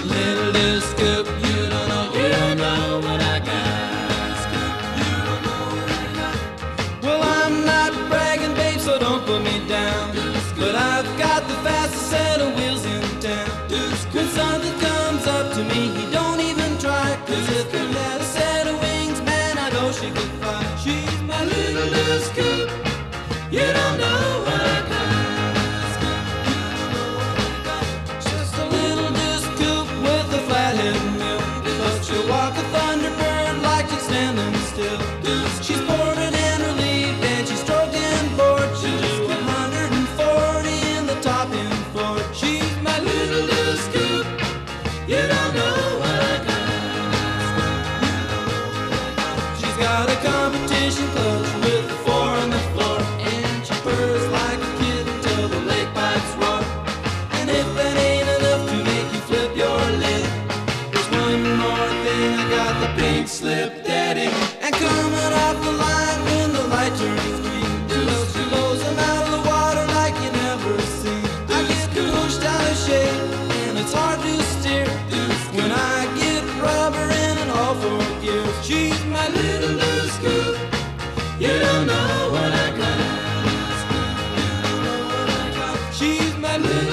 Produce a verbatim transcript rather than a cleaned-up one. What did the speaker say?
Little do scoop, you don't know, you don't know what I got. Scoop, you don't know what I got. Well, I'm not bragging, babe, so don't put me down. But I've got the fastest set of wheels in town. When something comes up to me, he don't even try. Cause if it had a set of wings, man, I know she could fly. She's my little do scoop, you don't know what I got. She'll walk a thunderbird like she's standing still. She's boarded and relieved and she's stroked and bored. She'll do one hundred forty in the top end floor. She's my little do scoop, you don't know what I got. She's got a competition clutch with a four on the floor, and she purrs like a kitten till the lake pipes roar. And if that ain't enough to make you flip your lid, one more thing, I got the pink slip daddy. And coming off the line when the light turns green, well, she blows them out of the water like you never seen. I get pushed out of shape and it's hard to steer when I get rubber in and all four gears. She's my little do scoop, you don't know what I got. She's my little